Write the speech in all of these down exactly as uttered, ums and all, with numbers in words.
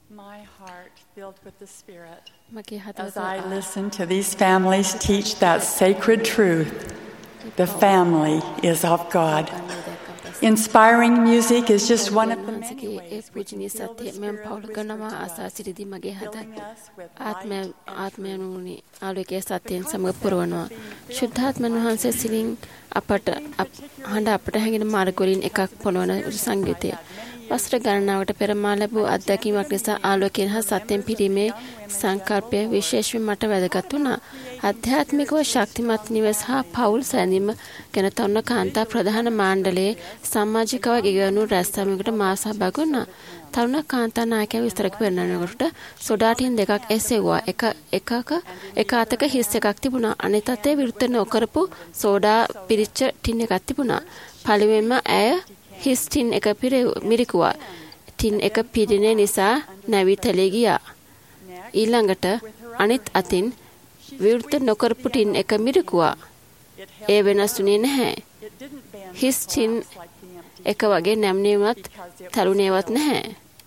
My heart filled with the Spirit මගේ as හදවත I listen to these families teach that sacred truth. The family is of God. Inspiring music is just one of the many A ways we පූජනීය can feel the සත්‍ය මෙම Spirit පවුල කරනවා whisper to ආසා us, සිටිදී මගේ හද filling us with ආත්ම light and ආත්මයනුනි ආලෝකයේ සත්‍යයෙන් සමග පුරවනවා ශුද්ධාත්මන් වහන්සේ සිලින් අපට අප- හඬ අපට හැඟෙන මාර්ග වලින් එකක් පොළවන සංගීතය වසර ගණනාවකට පෙර මා ලැබූ අත්දැකීමක් නිසා ආලෝකයෙන් හා සත්‍යයෙන් පිරීමේ සංකල්පය විශේෂයෙන් මට වැදගත් වුණා. ආධ්‍යාත්මිකව ශක්තිමත් නිවස හා පවුල් සැඳීම ගැන තරුණ කාන්තා ප්‍රධාන මාණ්ඩලයේ සමාජිකව ගෙවනු රැස්වීමකට මා සහභාගී වුණා. තරුණ කාන්තා නායකයා විස්තර කරනකොට සෝඩා ටින් දෙකක් එසෙව්වා. එක එකක එක අතක හිස් එකක් තිබුණා. අනිත් අතේ විරුද්ධ නොකරපු සෝඩා පිරිච්ච ටින් එකක් තිබුණා. පළවෙනිම ඇය හිස් ටින් එක මිරිකුවා. ටින් එක පිරිනේ නිසා නැවිතලේ ගියා. ඊළඟට අනිත් අතින් විරුද්ධ නොකරපු ටින් එක මිරිකුවා. ඒ වෙනස් වුණේ නැහැ. හිස් ටින් එක වගේ නැම්නේවත් තරුණේවත් නැහැ.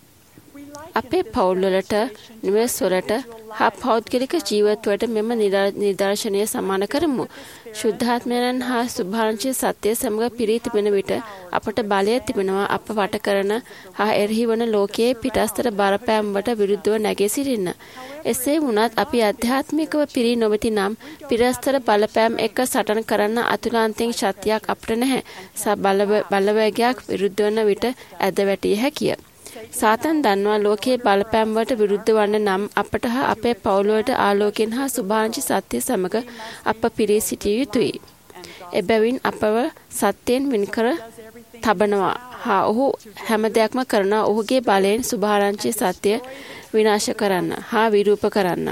අපේ පවුල් වලට නිවෙස් වලට හා පෞද්ගලික ජීවිත වලට මෙම නිදර්ශනය සමාන කරමු. ශුද්ධාත්මයන් හා සුභාංශී සත්‍ය සමග පිරී තිබෙන විට අපට බලය තිබෙනවා අප වට කරන හා එරෙහි වන ලෝකයේ පිටස්තර බරපෑම් වලට විරුද්ධව නැගී සිටින්න. එසේ වුණත් අපි ආධ්‍යාත්මිකව පිරී නොමැති නම් පිටස්තර බලපෑම් එක්ක සටන් කරන්න අතුලාන්තයෙන් ශක්තියක් අපට නැහැ. සා බලවේගයක් විරුද්ධ වන විට ඇද වැටිය හැකිය. සාතන් දන්නවා ලෝකයේ බලපෑම් වලට විරුද්ධ වන්න නම් අපට හා අපේ පවුල වලට ආලෝකයෙන් හා සුභාංශී සත්‍ය සමග අප පිරී සිටිය යුතුයි. එබැවින් අපව සත්‍යයෙන් වෙන්කර තබනවා හා ඔහු හැම දෙයක්ම කරන ඔහුගේ බලයෙන් සුභාංශී සත්‍ය විනාශ කරන්න හා විරූප කරන්න.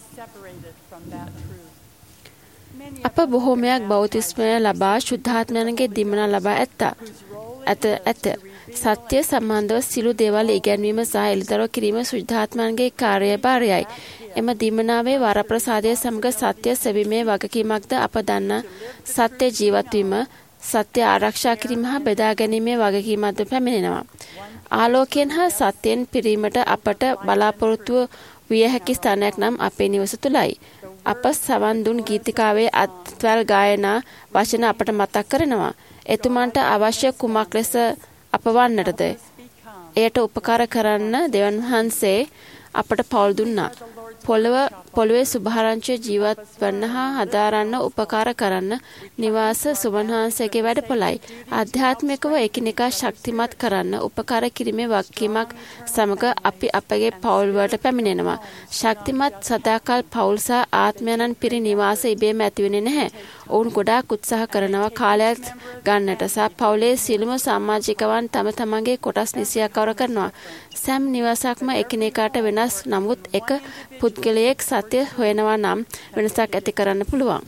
අප බොහෝමයක් බෞතිස්මය ලබා ශුද්ධාත්මයන්ගේ දිමන ලබා ඇත්තා. ඇත ඇත. සත්‍ය සම්බන්ධව සිළු දේවල් ඉගැන්වීම සහ එළිදරව් කිරීම ශුද්ධාත්මයන්ගේ කාර්යභාරයයි. එම දිමනාවේ වරප්‍රසාදය සමග සත්‍ය සෙවීමේ වගකීමක්ද අප දන්න සත්‍ය ජීවත් වීම, සත්‍ය ආරක්ෂා කිරීම හා බෙදා ගැනීමේ වගකීමක්ද පැමිණෙනවා. ආලෝකයෙන් හා සත්‍යයෙන් පිරීමට අපට බලාපොරොත්තු විය හැකි ස්ථානයක් නම් අපේ නිවස තුලයි. අප සවන් දුන් ගීතිකාවේ අත්වැල් ගායනා වචන අපට මතක් කරනවා. එතුමන්ට අවශ්‍ය කුමක් ලෙස අප වන්නටද? එයට උපකාර කරන්න දෙවන් වහන්සේ අපට පවුල් දුන්නා. පොළව පොළවේ සුභාරංචි ජීවත් වන්න හා හදාරන්න උපකාර කරන්න නිවාස සුවන්හන්සේගේ වැඩපොළයි. ආධ්‍යාත්මිකව එකිනෙකා ශක්තිමත් කරන්න උපකාර කිරීමේ වගකීමක් සමග අපි අපගේ පවුල් වලට පැමිණෙනවා. ශක්තිමත් සදාකල් පවුල් සහ ආත්මයන්න් පිරි නිවාස ඉබේම ඇති වෙන්නේ නැහැ. ඔවුන් ගොඩාක් උත්සාහ කරනවා කාලයක් ගන්නට සහ පවුලේ සියලුම සමාජිකවන් තම තමන්ගේ කොටස් නිසියාකවර කරනවා. සෑම නිවාසයක්ම එකිනෙකාට වෙනස් නමුත් එක පුද්ගලයෙක් සත්‍ය හොයනවා නම් වෙනසක් ඇති කරන්න පුළුවන්.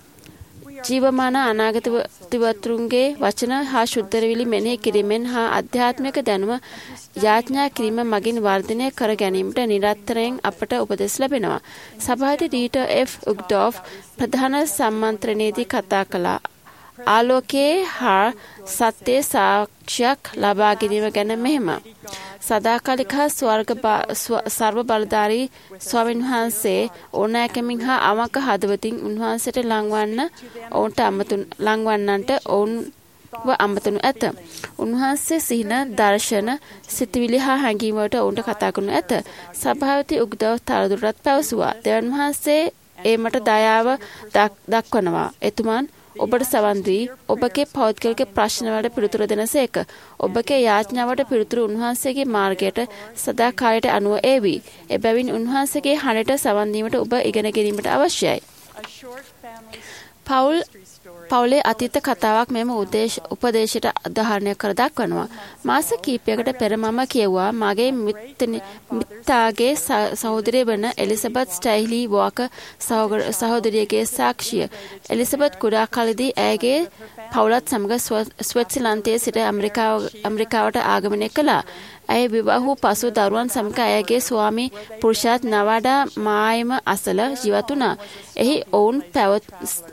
ජීවමාන අනාගත තිවතුරුන්ගේ වචන හා ශුද්ධවිලි මෙනෙහි කිරීමෙන් හා ආධ්‍යාත්මික දැනුම යාඥා කිරීම මගින් වර්ධනය කර ගැනීමට නිරන්තරයෙන් අපට උපදෙස් ලැබෙනවා. සභාපති ඩීටර් එෆ් උග්ඩෝෆ් ප්‍රධාන සම්මන්ත්‍රණයේදී කතා කළා. ආලෝකයේ හා සත්‍ය සාක්ෂියක් ලබා ගැනීම ගැන මෙහෙම. සදාකාලික ස්වර්ග සර්ව බලධාරී ස්වාමීන් වහන්සේ ඕනෑකමින් හා අවංක හදවතින් උන්වහන්සේට ලංවන්න ඔවුන්ට අමතුන් ලංවන්නන්ට ඔවුන්ව අමතනු ඇත. උන්වහන්සේ සිහින දර්ශන සිතවිලි හා හැඟීම් වලට ඔවුන්ට කතා කරනු ඇත. සභාපති උග්දව තවදුරටත් පැවසුවා. දෙවන් වහන්සේ ඒමට දයාව දක්වනවා. එතුමන් ඔබට සවන් දී ඔබගේ පෞද්ගලික ප්‍රශ්න වලට පිළිතුරු දෙනසේක. ඔබගේ යාඥාවට පිළිතුරු උන්වහන්සේගේ මාර්ගයට සදාකාලයට අනුව ඒවි. එබැවින් උන්වහන්සේගේ හඬට සවන් දීමට ඔබ ඉගෙන ගැනීමට අවශ්‍යයි. පවුල් පවුලේ අතීත කතාවක් මෙම උපදේශයට උදාහරණයක් කර දක්වනවා. මාස කිහිපයකට පෙර මම කියුවා මගේ මිත්තාගේ සහෝදරිය වන එලිසබෙත් ස්ටයිලි වෝකර් සහෝදරියගේ සාක්ෂිය. එලිසබෙත් කුඩා කාලෙදී ඇයගේ පවුලත් සමග ස්විට්සර්ලන්තයේ සිට ඇමරිකාවට ආගමනය කළා. ඇය විවාහ වූ පසු දරුවන් සමග ඇයගේ ස්වාමී පුරුෂයාත් නවාඩා මායම අසල ජීවත් වුණා. එහි ඔවුන් පැවැත්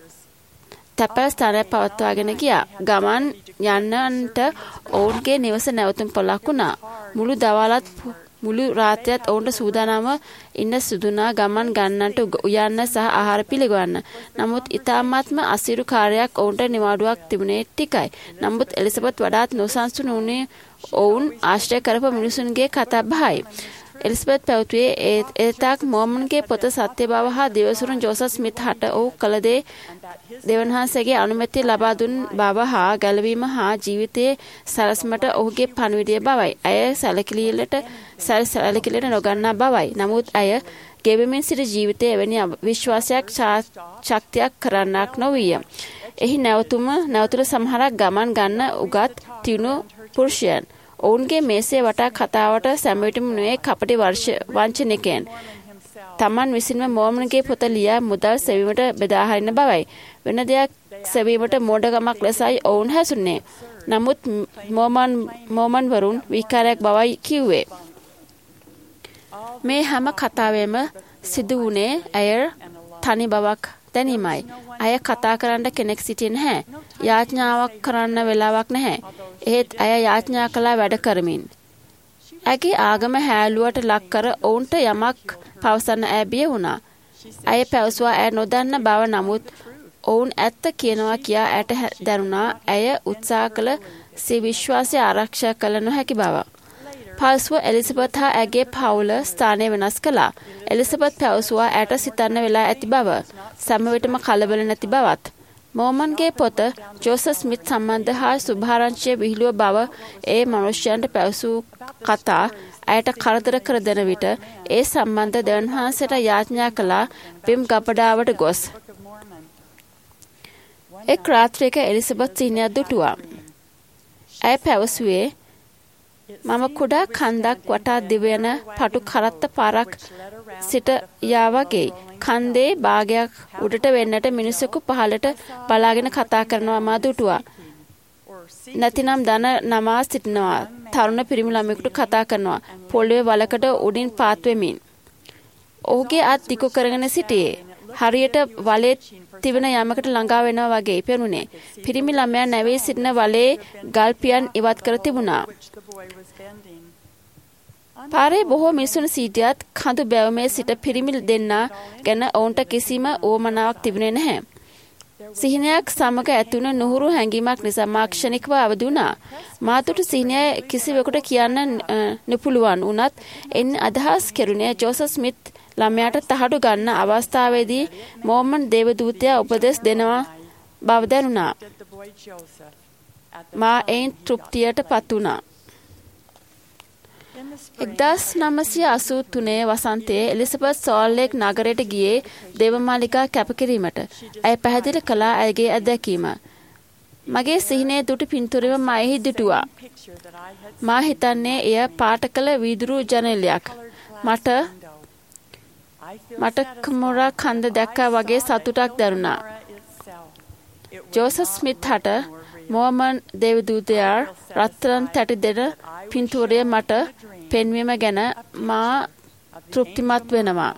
තැපැල් ස්ථානය පවත්වාගෙන ගියා. ගමන් යන්නන්ට ඔවුන්ගේ නිවස නැවතුම් පොළක් වුණා. මුළු දවල්ත් මුළු රාත්‍රියත් ඔවුන්ට සූදානම්ව ඉන්න සුදුනා ගමන් ගන්නට උයන්න සහ ආහාර පිළිගන්න. නමුත් ඊ타මාත්ම අසිරු කාර්යයක් ඔවුන්ට නිවාඩුවක් තිබුණේ ටිකයි. නමුත් එලිසබෙත් වඩාත් නොසන්සුන් වුණේ ඔවුන් ආශ්‍රය කරපු මිනිසුන්ගේ කතා බහයි. එලිසබෙත් පැවතුවේ ඒතාක් මෝමන්ගේ පොත සත්‍ය බව හා දිවසුරුන් ජෝසප් ස්මිත් හට ඔහු කළ දේ දෙවන්හන්සේගේ අනුමැතිය ලබා දුන් බව හා ගැලවීම හා ජීවිතයේ සැලැස්මට ඔහුගේ පණිවිඩය බවයි. ඇය සැලකිලිලට සැලකිලිලට නොගන්නා බවයි. නමුත් ඇය ගෙවමින් සිට ජීවිතයේ එවැනි විශ්වාසයක් ශක්තියක් කරන්නක් නොවිය. එහි නැවතුම නැවතුල සමහරක් ගමන් ගන්න උගත් තියුණු පුරුෂයන්. ඔවුන්ගේ මේසේ වටා කතාවට සැමවිටම නුවේ කපටි වංචනිකයන්. තමන් විසින්ම මෝමන්ගේ පොත ලියා මුදල් සෙවීමට බෙදා හරින බවයි. වෙන දෙයක් සෙවීමට මෝඩකමක් ලෙසයි ඔවුන් හැසුන්නේ. නමුත් මෝමන් මෝමන් වරුන් විකාරයක් බවයි කිව්වේ. මේ හැම කතාවෙම සිදු වුණේ ඇය තනි බවක් දැනීමයි. ඇය කතා කරන්න කෙනෙක් සිටියේ නැහැ. යාඥාවක් කරන්න වෙලාවක් නැහැ. එහෙත් ඇය යාඥා කළා වැඩ කරමින්. ඇගේ ආගම හැලුවට ලක් කර ඔවුන්ට යමක් පවසන්න ඇය බිය වුණා. ඇය පැවසුවා ඇය නොදන්න බව. නමුත් ඔවුන් ඇත්ත කියනවා කියා ඇයට දැනුණා ඇය උත්සාහ කළ සිය විශ්වාසය ආරක්ෂා කළ නොහැකි බව. පසුව එලිසබෙත් හා ඇගේ පවුල ස්ථානය වෙනස් කළා. එලිසබෙත් පැවසුවා ඇයට සිතන්න වෙලා ඇති බව. සෑම විටම කලබල නැති බවත්. මෝමන්ගේ පොත ජෝසප් ස්මිත් සම්බන්ධ හා සුභාරංචිය විහිළුව බව ඒ මනුෂ්‍යයන්ට පැවසූ කතා ඇයට කරදර කර දෙන විට ඒ සම්බන්ධ දෙවන්වහන්සේට යාඥා කළා බිම් ගබඩාවට ගොස්. එක් රාත්‍රියක එලිසබෙත් සිහිනයක් දුටුවා. ඇය පැවසුවේ මම කුඩා කන්දක් වටා දිවයන පටු කරත්ත පාරක් සිට යා වගේ. කන්දේ භාගයක් උඩට වෙන්නට මිනිසෙකු පහළට බලාගෙන කතා කරනවා මා දුටුවා. නැතිනම් දන නමා සිටිනවා. තරුණ පිරිමි ළමයෙකුට කතා කරනවා. පොළවේ වලකට උඩින් පාත් වෙමින්. ඔහුගේ අත් දිගු කරගෙන සිටියේ. හරියට වලේ තිබෙන යමකට ළඟා වෙනවා වගේ පෙනුනේ. පිරිමි ළමයා නැවී සිටින වලේ ගල් පියන් ඉවත් කර තිබුණා. පාරේ බොහෝ මිනිසුන් සිටියත් කඳු බැවුමේ සිට පිරිමි දෙන්නා ගැන ඔවුන්ට කිසිම උවමනාවක් තිබුණේ නැහැ. සිහිනයක් සමග ඇතුණු නුහුරු හැඟීමක් නිසා මා ක්ෂණිකව අවදි වුණා. මාතුට සිහිනය කිසිවෙකුට කියන්න නොපුළුවන් වුණත් එන් අදහස් කෙරුණේ ජෝසප් ස්මිත් ළමයාට තහඩු ගන්න අවස්ථාවේදී මෝමන් දේවදූතයා උපදෙස් දෙනවා බව දැනුණා. මා එයින් තෘප්තියට පත් වුණා. එක්දහස් නවසිය අසූ තුනේ වසන්තයේ එලිසබෙත් සෝල්ලේක් නගරයට ගියේ දේවමාලිකා කැපකිරීමට. ඇය පැහැදිලි කළා ඇයගේ අත්දැකීම. මගේ සිහිනයේ දුටු පින්තූරෙම මා එහි දුටුවා. මා හිතන්නේ එය පාට කළ වීදුරු ජනේලයක්. මට මට කමොරා කන්ද දැක්කා වගේ සතුටක් දැනුණා. ජෝසප් ස්මිත් හට මෝමන් දේවදූතයා රත්තරන් තැටි දෙන පින්තූරය මට පෙන්වීම ගැන මා තෘප්තිමත් වෙනවා.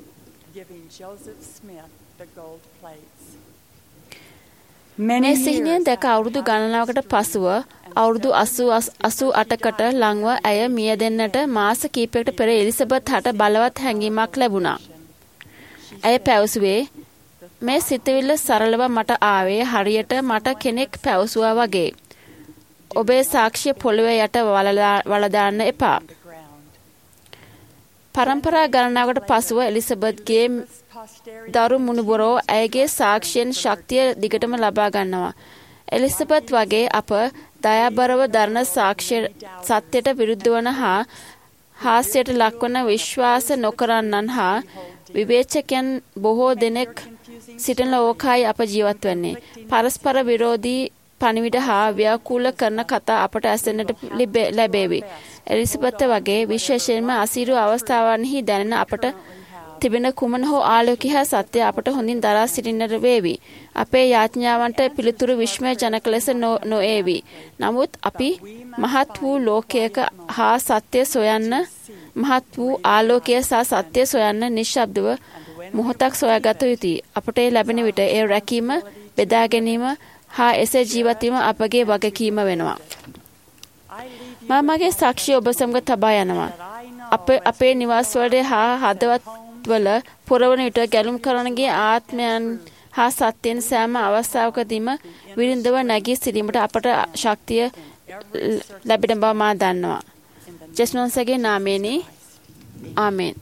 මේ සිහිනය දැක අවුරුදු ගණනාවකට පසුව අවුරුදු අසූ අටකට ලංව ඇය මිය දෙන්නට මාස කීපයකට පෙර එලිසබෙත් හට බලවත් හැඟීමක් ලැබුණා. ඇය පැවසුවේ මේ සිතවිල්ල සරලව මට ආවේ හරියට මට කෙනෙක් පැවසුවා වගේ. ඔබේ සාක්ෂිය පොළවේ යට වලදාන්න එපා. පරම්පරා ගණනාවකට පසුව එලිසබෙත්ගේ දරු මුණුබුරෝ ඇයගේ සාක්ෂියෙන් ශක්තිය දිගටම ලබා ගන්නවා. එලිසබෙත් වගේ අප දයාබරව දරන සාක්ෂි සත්‍යයට විරුද්ධ වන හා හාස්‍යයට ලක්වන විශ්වාස නොකරන්නන් හා විවේචකයන් බොහෝ දෙනෙක් සිටින ලෝකයි අප ජීවත් වෙන්නේ. පරස්පර විරෝධී පණිවිඩ හා ව්‍යාකූල කරන කතා අපට ඇසෙන්නට ලැබේවි. එලිසබෙත් වගේ විශේෂයෙන්ම අසීරු අවස්ථාවන්හි දැනෙන අපට තිබෙන කුමන හෝ ආලෝකය හා සත්‍ය අපට හොඳින් දරා සිටින්නට වේවි. අපේ යාඥාවන්ට පිළිතුරු විශ්මය ජනක ලෙස නොඒවි. නමුත් අපි මහත් වූ ලෝකයක හා සත්‍ය සොයන්න මහත් වූ ආලෝකය සහ සත්‍ය සොයන්න නිශ්ශබ්දව මොහොතක් සොයාගත යුතුයි. අපට ලැබෙන විට ඒ රැකීම බෙදා ගැනීම හා එසේ ජීවත් වීම අපගේ වගකීම වෙනවා. මා මගේ සාක්ෂිය ඔබ සමග තබා යනවා. අපේ අපේ නිවාස වල හා හදවත් වල පුරවන විට ගැලුම් කරනගේ ආත්මයන් හා සත්‍යයන් සෑම අවස්ථාවකදීම විරින්දව නැගී සිටීමට අපට ශක්තිය ලැබෙන බව මා දන්නවා. ජෙස්නොන්සගේ නාමයෙනි ආමෙන්.